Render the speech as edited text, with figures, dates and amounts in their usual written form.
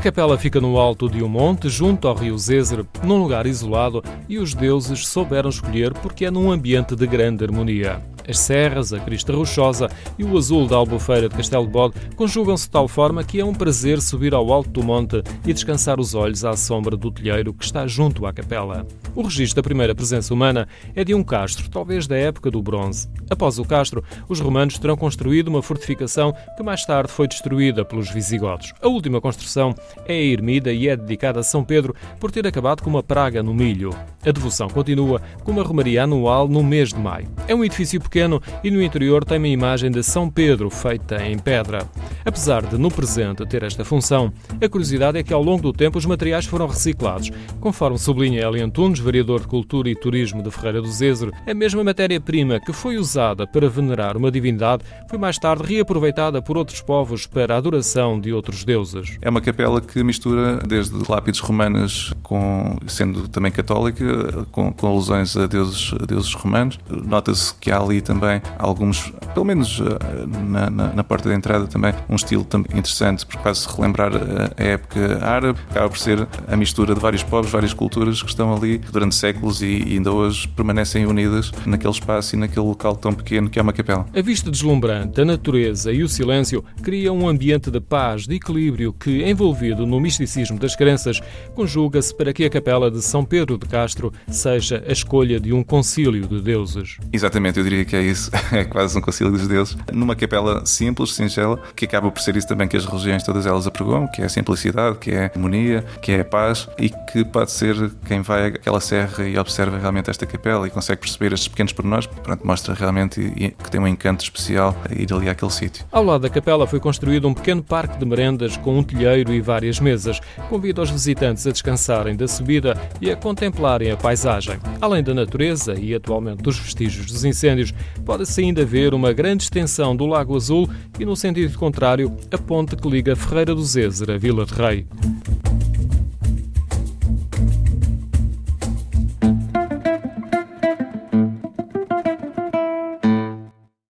capela fica no alto de um monte, junto ao rio Zézer, num lugar isolado, e os deuses souberam escolher porque é num ambiente de grande harmonia. As serras, a crista rochosa e o azul da Albufeira de Castelo de Bode conjugam-se de tal forma que é um prazer subir ao alto do monte e descansar os olhos à sombra do telheiro que está junto à capela. O registro da primeira presença humana é de um castro, talvez da época do bronze. Após o castro, os romanos terão construído uma fortificação que mais tarde foi destruída pelos visigodos. A última construção é a ermida e é dedicada a São Pedro por ter acabado com uma praga no milho. A devoção continua com uma romaria anual no mês de maio. É um edifício pequeno e no interior tem uma imagem de São Pedro feita em pedra. Apesar de no presente ter esta função, a curiosidade é que ao longo do tempo os materiais foram reciclados. Conforme sublinha Eli Antunes, vereador de Cultura e Turismo de Ferreira do Zézer, a mesma matéria-prima que foi usada para venerar uma divindade foi mais tarde reaproveitada por outros povos para a adoração de outros deuses. É uma capela que mistura desde lápides romanas, sendo também católica, com alusões a deuses romanos. Nota-se que há ali também alguns, pelo menos na porta de entrada também, um estilo também interessante, porque faz-se relembrar a época árabe. Acaba por ser a mistura de vários povos, várias culturas que estão ali durante séculos e ainda hoje permanecem unidas naquele espaço e naquele local tão pequeno que é uma capela. A vista deslumbrante, a natureza e o silêncio criam um ambiente de paz, de equilíbrio que, envolvido no misticismo das crenças, conjuga-se para que a capela de São Pedro de Castro seja a escolha de um concílio de deuses. Exatamente, eu diria que é isso. É quase um concílio dos deuses. Numa capela simples, singela, que acaba por ser isso também que as religiões todas elas apregoam, que é a simplicidade, que é a harmonia, que é a paz, e que pode ser quem vai àquela serra e observa realmente esta capela e consegue perceber estes pequenos pormenores, mostra realmente que tem um encanto especial a ir ali àquele sítio. Ao lado da capela foi construído um pequeno parque de merendas com um telheiro e várias mesas. Convido os visitantes a descansarem da subida e a contemplarem a paisagem. Além da natureza e atualmente dos vestígios dos incêndios, pode-se ainda ver uma grande extensão do Lago Azul e, no sentido contrário, a ponte que liga Ferreira do Zézer a Vila de Rei.